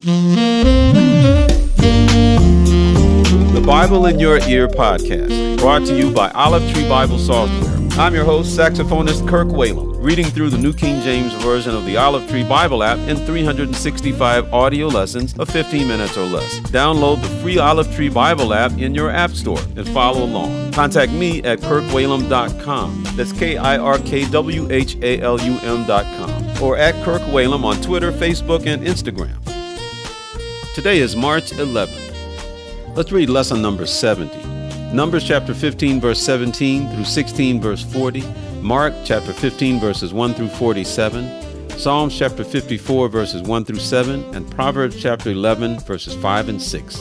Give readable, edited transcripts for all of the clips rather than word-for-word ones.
The Bible in Your Ear podcast, brought to you by Olive Tree Bible Software. I'm your host, saxophonist Kirk Whalum, reading through the New King James Version of the Olive Tree Bible app in 365 audio lessons of 15 minutes or less. Download the free Olive Tree Bible app in your app store and follow along. Contact me at kirkwhalum.com. That's KIRKWHALUM.com. Or at Kirk Whalum on Twitter, Facebook, and Instagram. Today is March 11th. Let's read lesson number 70. Numbers chapter 15, verse 17 through 16, verse 40. Mark chapter 15, verses 1 through 47. Psalms chapter 54, verses 1 through 7. And Proverbs chapter 11, verses 5 and 6.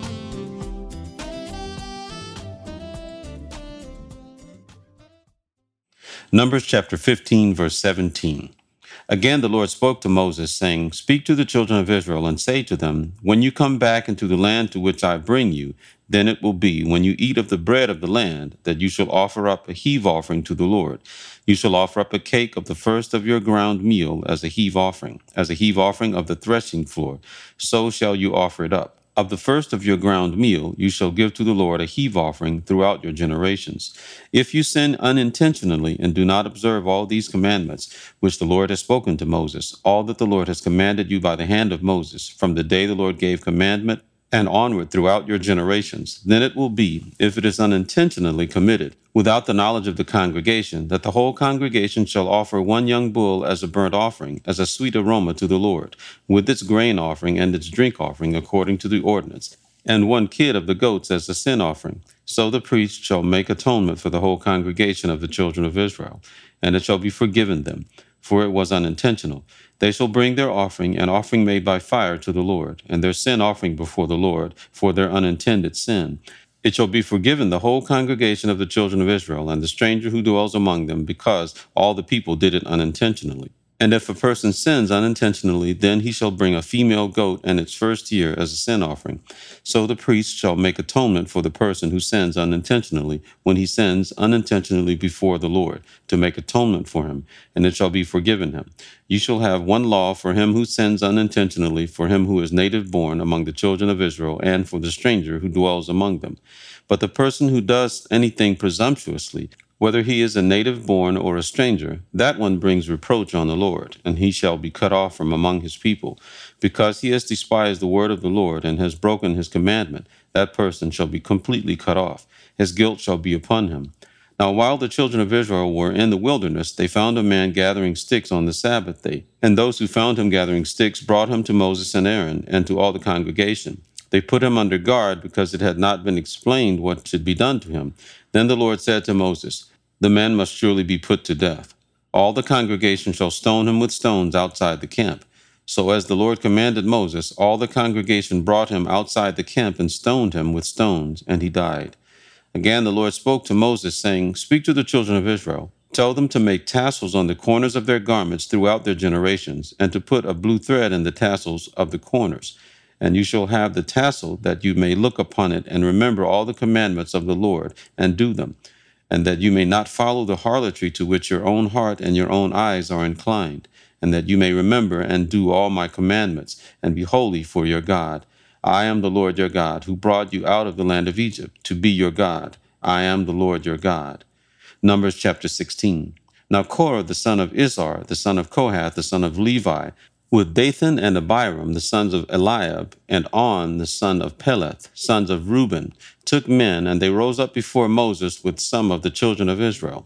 Numbers chapter 15, verse 17. Again, the Lord spoke to Moses, saying, Speak to the children of Israel and say to them, When you come back into the land to which I bring you, then it will be, when you eat of the bread of the land, that you shall offer up a heave offering to the Lord. You shall offer up a cake of the first of your ground meal as a heave offering of the threshing floor. So shall you offer it up. Of the first of your ground meal, you shall give to the Lord a heave offering throughout your generations. If you sin unintentionally and do not observe all these commandments, which the Lord has spoken to Moses, all that the Lord has commanded you by the hand of Moses, from the day the Lord gave commandment and onward throughout your generations, then it will be, if it is unintentionally committed, without the knowledge of the congregation, that the whole congregation shall offer one young bull as a burnt offering, as a sweet aroma to the Lord, with its grain offering and its drink offering according to the ordinance, and one kid of the goats as a sin offering. So the priest shall make atonement for the whole congregation of the children of Israel, and it shall be forgiven them, for it was unintentional. They shall bring their offering, an offering made by fire to the Lord, and their sin offering before the Lord, for their unintended sin. It shall be forgiven the whole congregation of the children of Israel, and the stranger who dwells among them, because all the people did it unintentionally. And if a person sins unintentionally, then he shall bring a female goat and its first year as a sin offering. So the priest shall make atonement for the person who sins unintentionally, when he sins unintentionally before the Lord, to make atonement for him, and it shall be forgiven him. You shall have one law for him who sins unintentionally, for him who is native born among the children of Israel, and for the stranger who dwells among them. But the person who does anything presumptuously, whether he is a native born or a stranger, that one brings reproach on the Lord, and he shall be cut off from among his people. Because he has despised the word of the Lord and has broken his commandment, that person shall be completely cut off. His guilt shall be upon him. Now, while the children of Israel were in the wilderness, they found a man gathering sticks on the Sabbath day. And those who found him gathering sticks brought him to Moses and Aaron and to all the congregation. They put him under guard because it had not been explained what should be done to him. Then the Lord said to Moses, The man must surely be put to death. All the congregation shall stone him with stones outside the camp. So as the Lord commanded Moses, all the congregation brought him outside the camp and stoned him with stones, and he died. Again the Lord spoke to Moses, saying, Speak to the children of Israel. Tell them to make tassels on the corners of their garments throughout their generations, and to put a blue thread in the tassels of the corners. And you shall have the tassel, that you may look upon it and remember all the commandments of the Lord, and do them, and that you may not follow the harlotry to which your own heart and your own eyes are inclined, and that you may remember and do all my commandments, and be holy for your God. I am the Lord your God, who brought you out of the land of Egypt, to be your God. I am the Lord your God. Numbers chapter 16. Now Korah, the son of Izhar, the son of Kohath, the son of Levi, with Dathan and Abiram, the sons of Eliab, and On, the son of Peleth, sons of Reuben, took men, and they rose up before Moses with some of the children of Israel,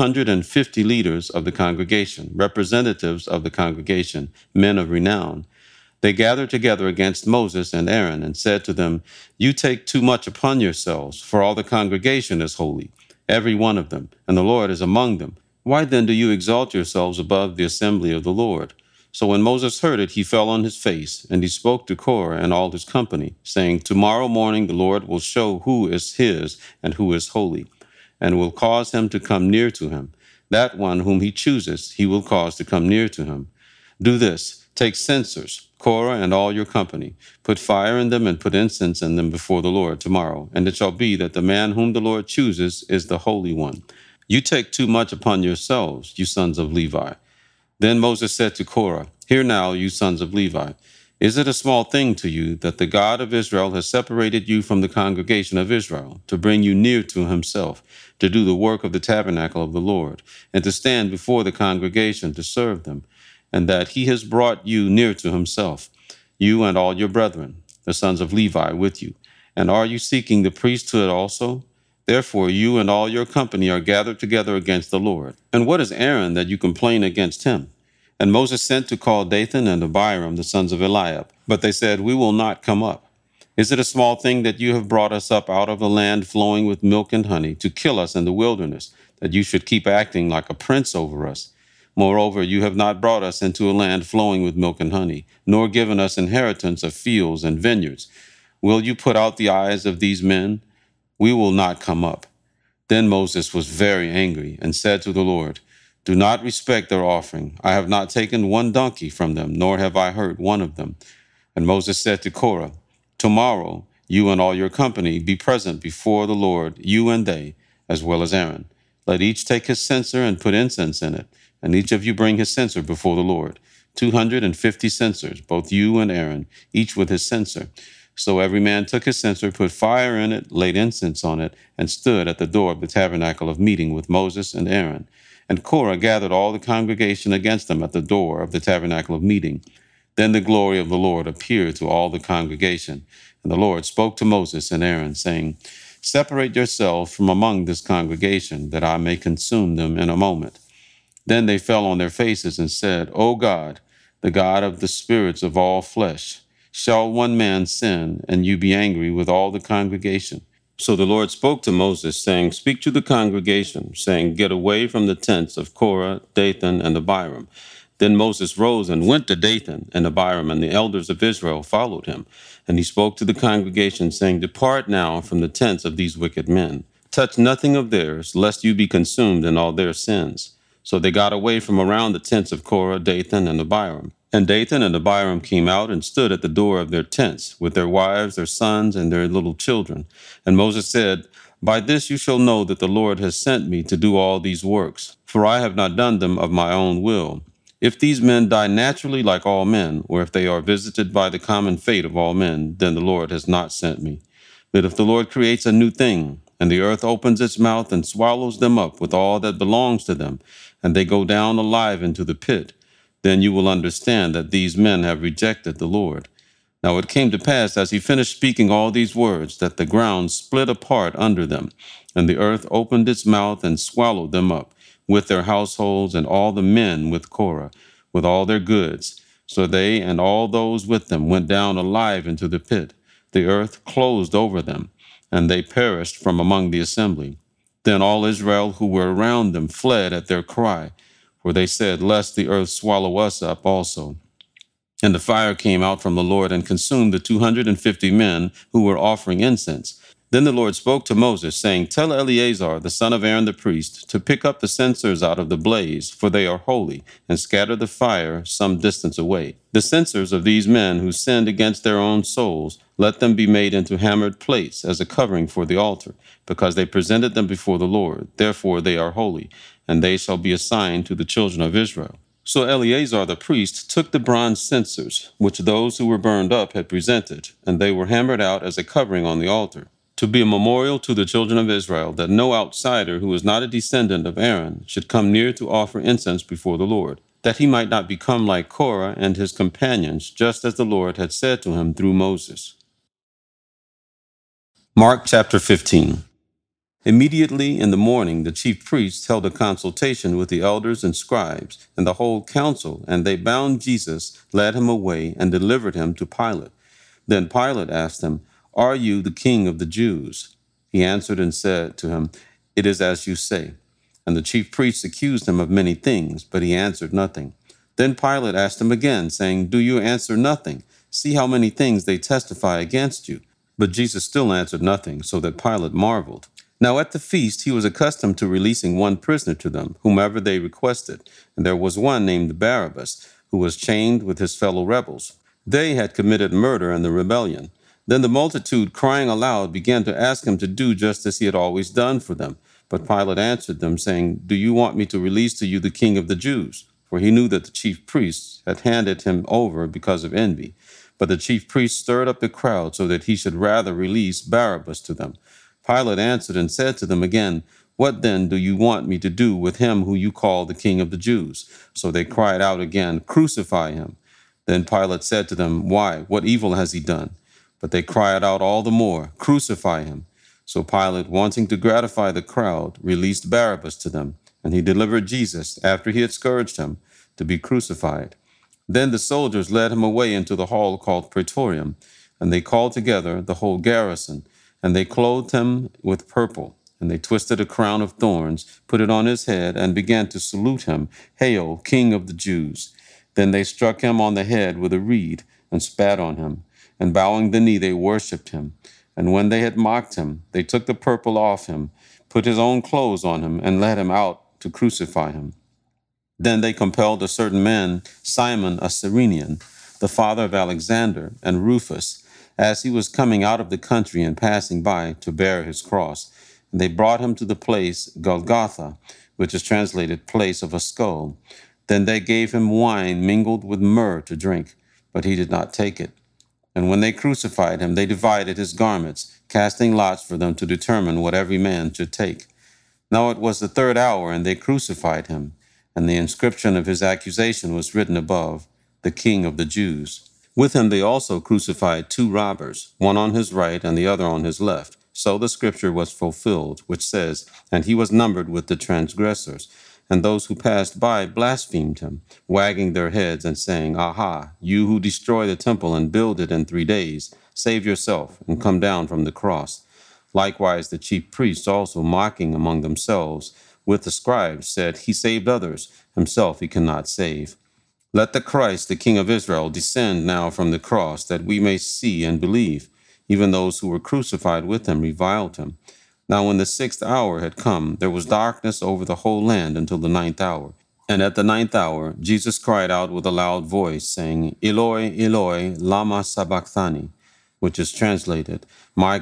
250 leaders of the congregation, representatives of the congregation, men of renown. They gathered together against Moses and Aaron, and said to them, You take too much upon yourselves, for all the congregation is holy, every one of them, and the Lord is among them. Why then do you exalt yourselves above the assembly of the Lord? So when Moses heard it, he fell on his face, and he spoke to Korah and all his company, saying, Tomorrow morning the Lord will show who is his and who is holy, and will cause him to come near to him. That one whom he chooses, he will cause to come near to him. Do this, take censers, Korah and all your company, put fire in them and put incense in them before the Lord tomorrow. And it shall be that the man whom the Lord chooses is the Holy One. You take too much upon yourselves, you sons of Levi. Then Moses said to Korah, Hear now, you sons of Levi. Is it a small thing to you that the God of Israel has separated you from the congregation of Israel to bring you near to himself, to do the work of the tabernacle of the Lord, and to stand before the congregation to serve them, and that he has brought you near to himself, you and all your brethren, the sons of Levi, with you? And are you seeking the priesthood also? Therefore, you and all your company are gathered together against the Lord. And what is Aaron that you complain against him? And Moses sent to call Dathan and Abiram, the sons of Eliab. But they said, We will not come up. Is it a small thing that you have brought us up out of a land flowing with milk and honey to kill us in the wilderness, that you should keep acting like a prince over us? Moreover, you have not brought us into a land flowing with milk and honey, nor given us inheritance of fields and vineyards. Will you put out the eyes of these men? We will not come up. Then Moses was very angry and said to the Lord, Do not respect their offering. I have not taken one donkey from them, nor have I hurt one of them. And Moses said to Korah, Tomorrow you and all your company be present before the Lord, you and they, as well as Aaron. Let each take his censer and put incense in it, and each of you bring his censer before the Lord. 250 censers, both you and Aaron, each with his censer. So every man took his censer, put fire in it, laid incense on it, and stood at the door of the tabernacle of meeting with Moses and Aaron. And Korah gathered all the congregation against them at the door of the tabernacle of meeting. Then the glory of the Lord appeared to all the congregation. And the Lord spoke to Moses and Aaron, saying, Separate yourselves from among this congregation, that I may consume them in a moment. Then they fell on their faces and said, O God, the God of the spirits of all flesh, shall one man sin, and you be angry with all the congregation? So the Lord spoke to Moses, saying, Speak to the congregation, saying, Get away from the tents of Korah, Dathan, and Abiram. Then Moses rose and went to Dathan and Abiram, and the elders of Israel followed him. And he spoke to the congregation, saying, Depart now from the tents of these wicked men. Touch nothing of theirs, lest you be consumed in all their sins. So they got away from around the tents of Korah, Dathan, and Abiram. And Dathan and Abiram came out and stood at the door of their tents, with their wives, their sons, and their little children. And Moses said, By this you shall know that the Lord has sent me to do all these works, for I have not done them of my own will. If these men die naturally like all men, or if they are visited by the common fate of all men, then the Lord has not sent me. But if the Lord creates a new thing, and the earth opens its mouth and swallows them up with all that belongs to them, and they go down alive into the pit, then you will understand that these men have rejected the Lord. Now it came to pass, as he finished speaking all these words, that the ground split apart under them, and the earth opened its mouth and swallowed them up, with their households and all the men with Korah, with all their goods. So they and all those with them went down alive into the pit. The earth closed over them, and they perished from among the assembly. Then all Israel who were around them fled at their cry, for they said, Lest the earth swallow us up also. And the fire came out from the Lord and consumed the 250 men who were offering incense. Then the Lord spoke to Moses, saying, Tell Eleazar, the son of Aaron the priest, to pick up the censers out of the blaze, for they are holy, and scatter the fire some distance away. The censers of these men who sinned against their own souls, let them be made into hammered plates as a covering for the altar, because they presented them before the Lord. Therefore they are holy, and they shall be a sign to the children of Israel. So Eleazar the priest took the bronze censers, which those who were burned up had presented, and they were hammered out as a covering on the altar, to be a memorial to the children of Israel, that no outsider who is not a descendant of Aaron should come near to offer incense before the Lord, that he might not become like Korah and his companions, just as the Lord had said to him through Moses. Mark chapter 15. Immediately in the morning, the chief priests held a consultation with the elders and scribes and the whole council, and they bound Jesus, led him away, and delivered him to Pilate. Then Pilate asked him, Are you the king of the Jews? He answered and said to him, It is as you say. And the chief priests accused him of many things, but he answered nothing. Then Pilate asked him again, saying, Do you answer nothing? See how many things they testify against you. But Jesus still answered nothing, so that Pilate marveled. Now at the feast he was accustomed to releasing one prisoner to them, whomever they requested. And there was one named Barabbas, who was chained with his fellow rebels. They had committed murder in the rebellion. Then the multitude, crying aloud, began to ask him to do just as he had always done for them. But Pilate answered them, saying, Do you want me to release to you the king of the Jews? For he knew that the chief priests had handed him over because of envy. But the chief priests stirred up the crowd so that he should rather release Barabbas to them. Pilate answered and said to them again, "What then do you want me to do with him who you call the King of the Jews?" So they cried out again, "Crucify him." Then Pilate said to them, "Why? What evil has he done?" But they cried out all the more, "Crucify him." So Pilate, wanting to gratify the crowd, released Barabbas to them, and he delivered Jesus, after he had scourged him, to be crucified. Then the soldiers led him away into the hall called Praetorium, and they called together the whole garrison, and they clothed him with purple, and they twisted a crown of thorns, put it on his head, and began to salute him, "Hail, King of the Jews!" Then they struck him on the head with a reed, and spat on him, and bowing the knee they worshipped him. And when they had mocked him, they took the purple off him, put his own clothes on him, and led him out to crucify him. Then they compelled a certain man, Simon, a Cyrenian, the father of Alexander and Rufus, as he was coming out of the country and passing by, to bear his cross. And they brought him to the place Golgotha, which is translated place of a skull. Then they gave him wine mingled with myrrh to drink, but he did not take it. And when they crucified him, they divided his garments, casting lots for them to determine what every man should take. Now it was the third hour, and they crucified him. And the inscription of his accusation was written above, "The King of the Jews." With him they also crucified two robbers, one on his right and the other on his left. So the scripture was fulfilled, which says, "And he was numbered with the transgressors." And those who passed by blasphemed him, wagging their heads and saying, "Aha, you who destroy the temple and build it in 3 days, save yourself and come down from the cross." Likewise the chief priests also, mocking among themselves with the scribes, said, "He saved others, himself he cannot save. Let the Christ, the King of Israel, descend now from the cross, that we may see and believe." Even those who were crucified with him reviled him. Now when the 6th hour had come, there was darkness over the whole land until the 9th hour. And at the 9th hour, Jesus cried out with a loud voice, saying, "Eloi, Eloi, lama sabachthani," which is translated, my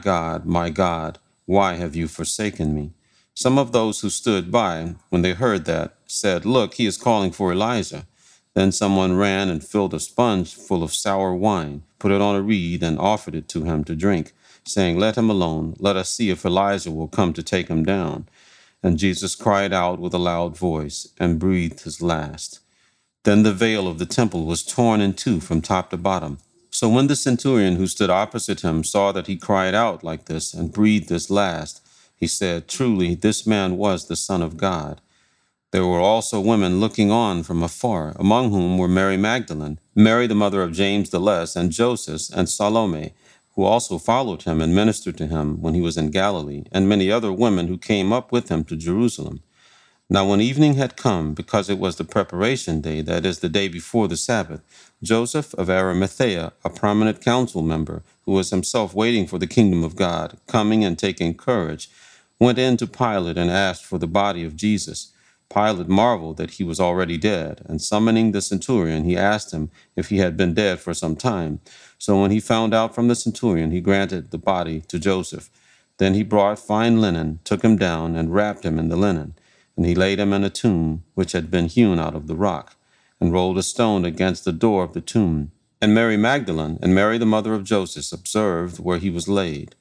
God, why have you forsaken me?" Some of those who stood by, when they heard that, said, "Look, he is calling for Elijah." Then someone ran and filled a sponge full of sour wine, put it on a reed, and offered it to him to drink, saying, "Let him alone. Let us see if Elijah will come to take him down." And Jesus cried out with a loud voice and breathed his last. Then the veil of the temple was torn in two from top to bottom. So when the centurion who stood opposite him saw that he cried out like this and breathed his last, he said, "Truly, this man was the Son of God." There were also women looking on from afar, among whom were Mary Magdalene, Mary the mother of James the Less, and Joseph, and Salome, who also followed him and ministered to him when he was in Galilee, and many other women who came up with him to Jerusalem. Now when evening had come, because it was the preparation day, that is, the day before the Sabbath, Joseph of Arimathea, a prominent council member, who was himself waiting for the kingdom of God, coming and taking courage, went in to Pilate and asked for the body of Jesus. Pilate marveled that he was already dead, and summoning the centurion, he asked him if he had been dead for some time. So when he found out from the centurion, he granted the body to Joseph. Then he brought fine linen, took him down, and wrapped him in the linen. And he laid him in a tomb which had been hewn out of the rock, and rolled a stone against the door of the tomb. And Mary Magdalene and Mary the mother of Joseph observed where he was laid.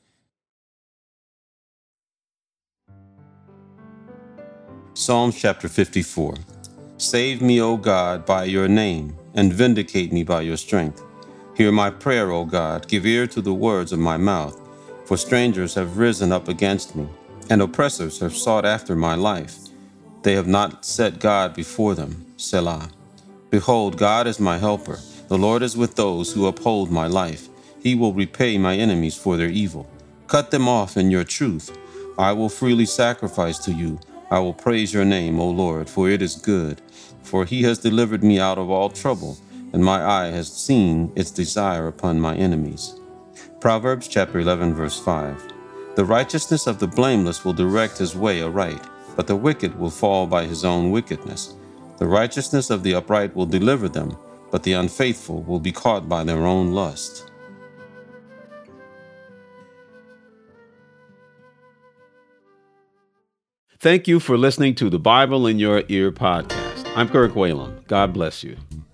Psalms chapter 54. Save me, O God, by your name, and vindicate me by your strength. Hear my prayer, O God, give ear to the words of my mouth. For strangers have risen up against me, and oppressors have sought after my life. They have not set God before them. Selah. Behold, God is my helper. The Lord is with those who uphold my life. He will repay my enemies for their evil. Cut them off in your truth. I will freely sacrifice to you. I will praise your name, O Lord, for it is good. For he has delivered me out of all trouble, and my eye has seen its desire upon my enemies. Proverbs chapter 11, verse 5. The righteousness of the blameless will direct his way aright, but the wicked will fall by his own wickedness. The righteousness of the upright will deliver them, but the unfaithful will be caught by their own lust. Thank you for listening to the Bible in Your Ear podcast. I'm Kirk Whalum. God bless you.